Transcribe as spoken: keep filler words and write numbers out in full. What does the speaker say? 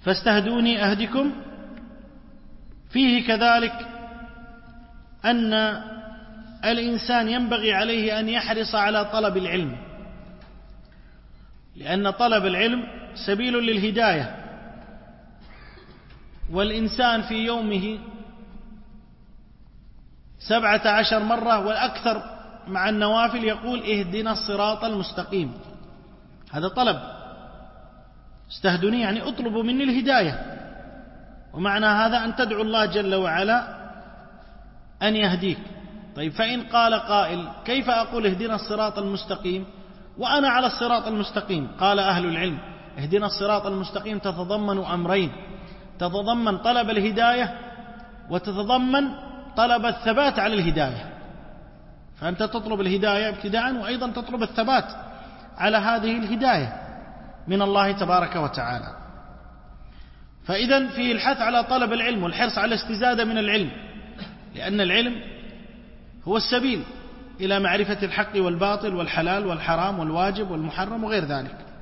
فاستهدوني أهدكم فيه كذلك أن الإنسان ينبغي عليه أن يحرص على طلب العلم، لأن طلب العلم سبيل للهداية، والإنسان في يومه سبعة عشر مرة والأكثر مع النوافل يقول اهدنا الصراط المستقيم. هذا طلب. استهدني يعني اطلبوا مني الهداية، ومعنى هذا أن تدعو الله جل وعلا أن يهديك. طيب فإن قال قائل كيف أقول اهدنا الصراط المستقيم وأنا على الصراط المستقيم؟ قال أهل العلم اهدنا الصراط المستقيم تتضمن أمرين، تتضمن طلب الهداية وتتضمن طلب الثبات على الهداية. فأنت تطلب الهداية ابتداء، وأيضا تطلب الثبات على هذه الهداية من الله تبارك وتعالى. فإذن فيه الحث على طلب العلم والحرص على الاستزادة من العلم، لأن العلم هو السبيل إلى معرفة الحق والباطل والحلال والحرام والواجب والمحرم وغير ذلك.